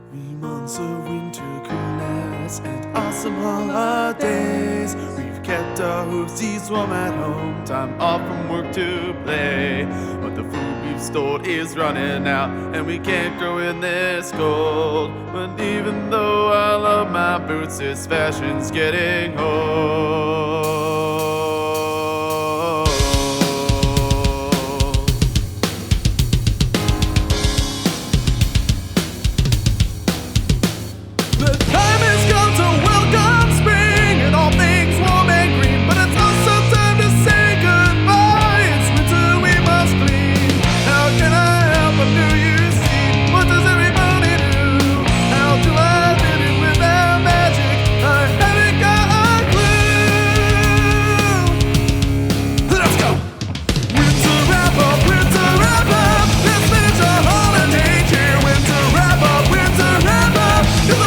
3 months of winter coolness and awesome holidays. We've kept our hoofsies warm at home, time off from work to play. But the food we've stored is running out, and we can't grow in this cold. But even though I love my boots, this fashion's getting old. The time has come to welcome spring and all things warm and green, but it's also time to say goodbye. It's winter, we must flee. How can I help a New Year's Eve? What does everybody do? How do I fit in without magic? I haven't got a clue. Let's go! Winter wrap up, winter wrap up. Let's finish our holiday cheer. Winter wrap up, winter wrap up.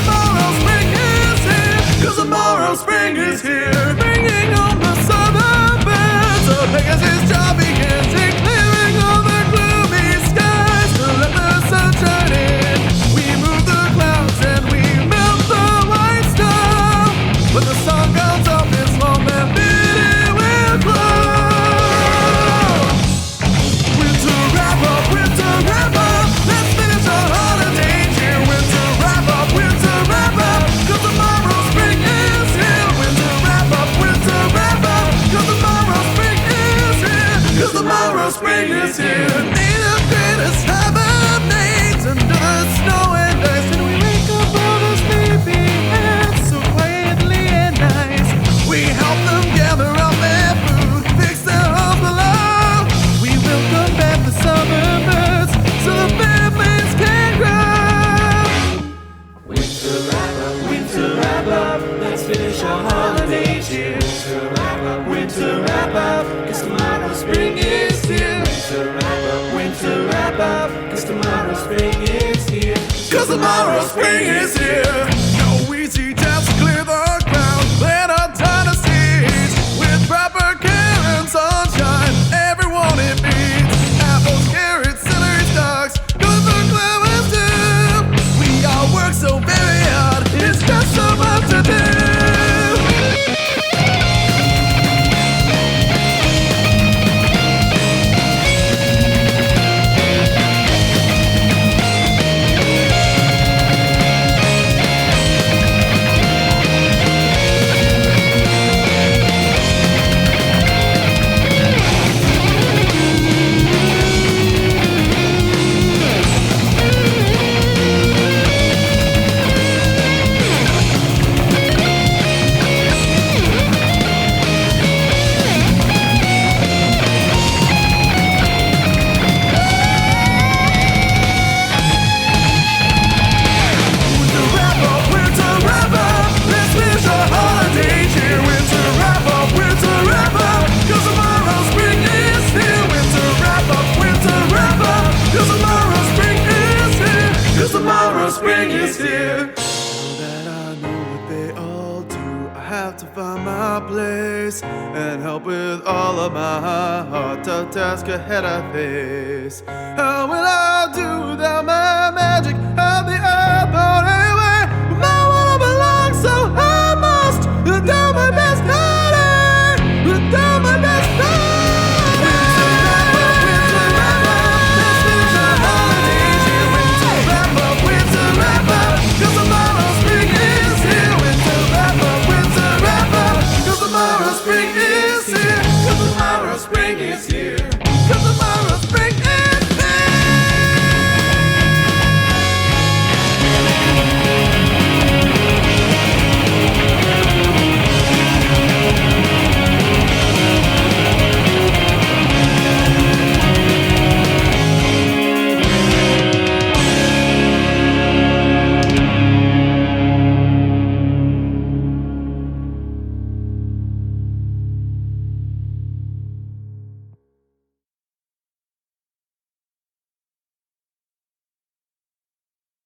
'Cause tomorrow spring is here, bringing home the southern birds. So Pegasus' job begins in clearing all the gloomy skies to let the sunshine in. We move the clouds and we melt the white snow. When the sun comes up, it's long that it will glow. Winter wrap up, winter wrap up. Let's finish our holiday cheer. Winter wrap up, winter wrap up. 'Cause tomorrow spring is here. Winter wrap up, winter wrap up. 'Cause tomorrow spring is here. 'Cause tomorrow spring is here. May the greatest hibernate under the snow and ice, and we wake up all the sleepy heads so quietly and nice. We help them gather up their food, fix their homes below. We welcome back the summer birds so the families can grow. Winter wrap up, let's finish our holiday cheer. Winter wrap up, 'cause tomorrow spring is here. Winter wrap up, 'cause tomorrow spring is here. 'Cause tomorrow spring is here. No easy task to clear the ground, plant our dynasties with proper care and sunshine. Everyone it needs. Apples, carrots, celery stalks, good for clovers too. We all work so very hard, it's just so much to do. Spring is here. Now that I know what they all do, I have to find my place and help with all of my heart tough task ahead I face. How will I do without my magic? How the earth on anyway? My world belongs, so I must do my best, do my best. Spring is here.